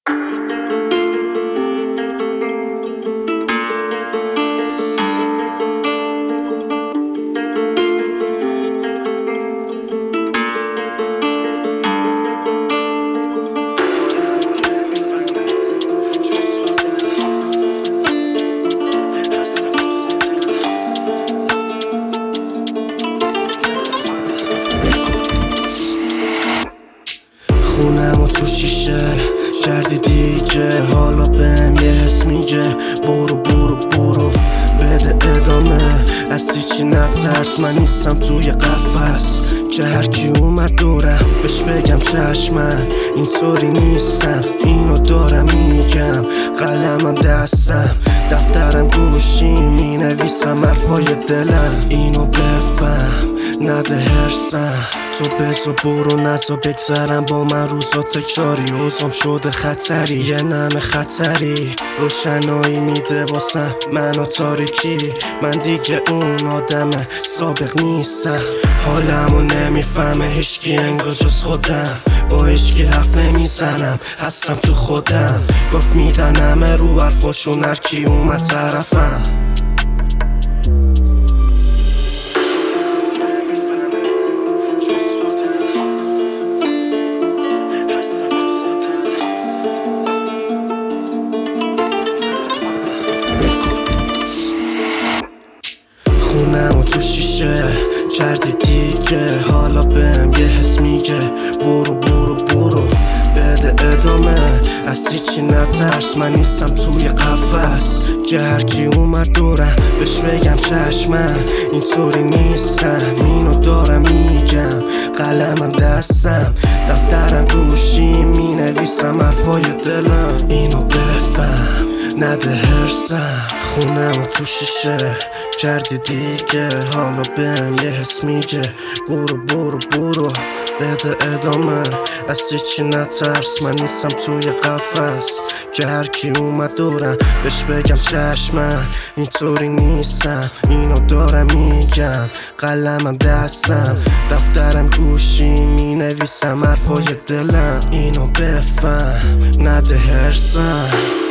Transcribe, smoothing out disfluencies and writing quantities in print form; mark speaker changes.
Speaker 1: خونم و تو شیشه کردی دیگه، حالا بهم یه حس میگه برو برو برو بده ادامه، از هیچی نترس، من نیستم توی قفس که هرکی اومد دورم بهش بگم چشمن اینطوری نیستم، اینو دارم میگم، قلمم دستم، دفترم گوشیم، مینویسم حرفای دلم، اینو بفهم نده هرسم، تو بزا برو نزا بگذرم با من روزا تکراری، اوزام شده خطری، یه نم خطری روشنایی میده واسم منو تاریکی، من دیگه اون آدم سابق نیستم، حالمو نمیفهمه هیچکی انگار جز خودم، با هیچکی حرف نمیزنم هستم تو خودم، گفت میدنم رو حرفاشون هرکی اومد طرفم. خونم و تو شیشه کردی دیگه، حالا بهم یه حس میگه برو برو برو بده ادامه، از هیچی نترس، من نیستم توی قفس که هرکی اومد دورم بهش بگم چشمن اینطوری نیستم، اینو دارم میگم، قلمم دستم، دفترم گوشیم، مینویسم حرفای دلم، اینو بفهم نده هرسم. خونم و تو شیشه کردی دیگه، حالا بهم یه حس میگه برو برو برو بده ادامه، از هیچی نترس، من نیستم توی قفس که هرکی اومد دورم بهش بگم چشمن اینطوری نیستم، اینو دارم میگم، قلمم دستم، دفترم گوشیم، مینویسم حرفای دلم، اینو بفهم نده هرسم.